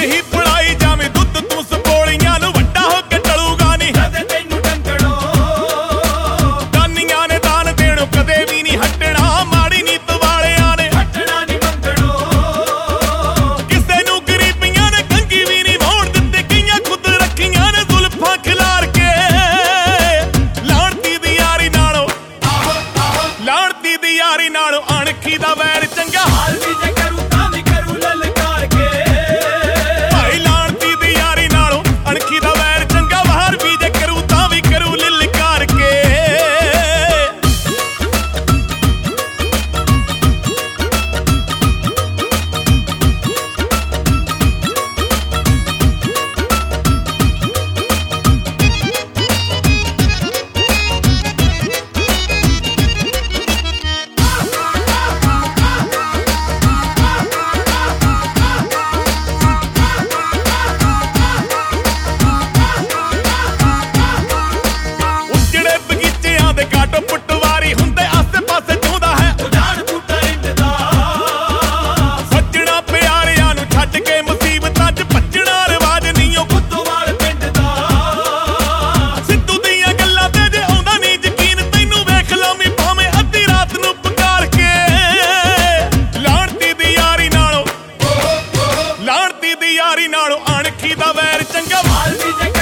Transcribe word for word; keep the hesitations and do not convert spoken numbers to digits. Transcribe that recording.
ਹੀ ਪੁਲਾਈ ਜਾਵੇਂ ਦੁੱਧ ਤੂੰ ਸਪੋਲੀਆਂ ਨੂੰ ਵੱਡਾ ਹੋ ਕੇ ਟਲੂਗਾ ਨਹੀਂ ਕਦੇ ਤੈਨੂੰ ਡੰਗੜੋ ਦਾਨੀਆਂ ਨੇ ਦਾਨ ਦੇਣੋਂ ਕਦੇ ਵੀ ਨਹੀਂ ਹਟਣਾ ਮਾੜੀ ਨੀਤ ਵਾਲਿਆਂ ਨੇ ਹਟਣਾ ਨਹੀਂ ਮੰਗਣੋ ਕਿਸੇ ਨੂੰ ਗਰੀਬੀਆਂ ਨੇ ਕੰਗੀ ਵੀ ਨਹੀਂ ਵਾਉਣ ਦਿੱਤੇ ਕਈਆਂ ਖੁਦ ਰੱਖੀਆਂ ਨੇ ਜ਼ੁਲਫਾਂ ਖਿਲਾਰ ਕੇ ਲਾਣਤੀ ਦੀ ਯਾਰੀ ਨਾਲੋਂ ਲਾਣਤੀ ਦੀ ਯਾਰੀ ਨਾਲੋਂ ਅਣਖੀ ਦਾ ਵੈਰ ਚੰਗਾ ਹਾਲ ਵੀ ਜੇ ਕਰੂ ਤਾਂ ਵੀ ਕਰੂ ਲਲਕਾਰ ਕੇ ਭਾਈ ਲਾਣਤੀ ਦੀ ਯਾਰੀ ਨਾਲੋਂ ਅਣਖੀ ਦਾ ਵੈਰ ਚੰਗਾ ਬਾਹਰ ਵੀ ਜੇ ਕਰੂ ਤਾਂ ਵੀ ਕਰੂ ਲਿਲਕਾਰ ਕੇ ਉੱਜੜੇ ਬਗੀਚਿਆਂ ਦੇ ਕਾਟੋ ਪਟਵਾਰੀ ਹੁੰਦੇ ਆਸੇ ਪਾਸੇ ਚੁੰਦਾ ਹੈ ਉਡਾਣ ਬੂਟਾ ਇੰਦਦਾ ਸੱਜਣਾ ਪਿਆਰਿਆਂ ਨੂੰ ਛੱਡ ਕੇ ਮੁਸੀਬਤਾਂ 'ਚ ਭੱਜਣਾ ਰਿਵਾਜ ਨਹੀਂ ਉਹ ਕੁੱਤੋਵਾਲ ਪਿੰਡ ਦਾ ਸਿੱਧੂ ਦੀਆਂ ਗੱਲਾਂ ਤੇ ਜੇ ਆਉਂਦਾ ਨਹੀਂ ਯਕੀਨ ਤੈਨੂੰ ਵੇਖ ਲਾਵੀਂ ਭਾਵੇਂ ਅੱਧੀ ਰਾਤ ਨੂੰ ਪੁਕਾਰ ਕੇ ਲਾਣਤੀ ਦੀ ਯਾਰੀ ਨਾਲੋਂ ਲਾਣਤੀ ਦੀ ਯਾਰੀ ਨਾਲੋਂ ਅਣਖੀ ਦਾ ਵੈਰ ਚੰਗਾ ਹਾਲ ਵੀ ਜੇ